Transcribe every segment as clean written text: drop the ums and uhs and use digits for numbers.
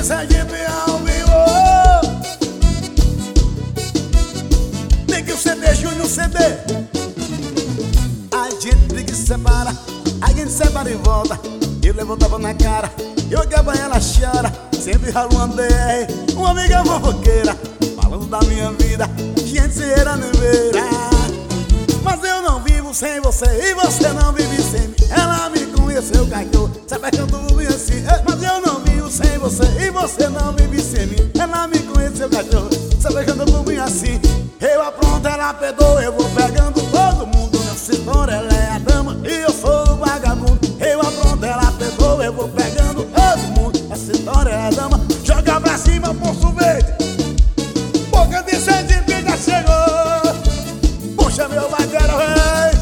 de Sergipe ao vivo. Nem que o CD, Júnior CD. A gente briga e separa, a gente separa e volta. Eu levo tapa na cara, eu acabo ela chora. Sempre ralo uma DR, uma amiga fofoqueira, falando da minha vida, gente se era neveira. Mas eu não vivo sem você e você não vive sem mim. Ela me conheceu, cachorro, sabe que eu tô bem assim. Mas eu não vivo sem você e você não vive sem mim. Ela me conheceu, cachorro, sabe que eu tô bem assim. Eu apronto, ela perdoa, eu vou pegando todo mundo. Nessa história ela é a dama e eu sou o vagabundo. Eu apronto, ela perdoa, eu vou pegando todo mundo. Nessa história ela é a dama, joga pra cima, Poço Verde. Boca de Sergipe já chegou. Puxa meu vaqueiro, rei.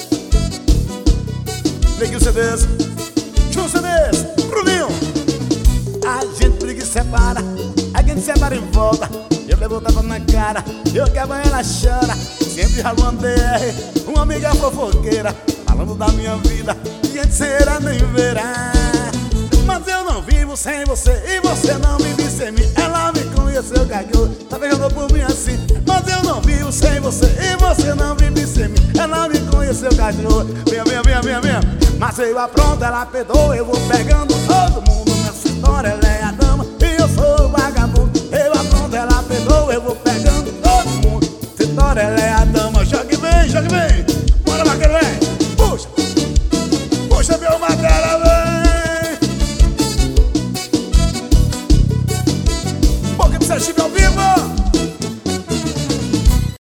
Ligue os CDs, Júnior CDs, Bruninho. A gente briga e separa, a gente separa e volta. Eu levo tapa na cara, eu quebro ela chora. Sempre ralo uma DR, uma amiga fofoqueira, falando da minha vida, gente será nem verá. Mas eu não vivo sem você e você não vive sem mim. Ela me conheceu, cagou, tá pegando por mim assim. Mas eu não vivo sem você e você não vive sem mim. Ela me conheceu, cagou, venha, venha, venha, venha, venha. Mas eu apronto, ela perdoa, eu vou pegando todo mundo. Nessa história ela é a dama e eu sou o vagabundo. Eu apronto, ela perdoa, eu vou pegando todo mundo. Nessa história ela é a dama, jogue bem, bora vaqueiro, vem.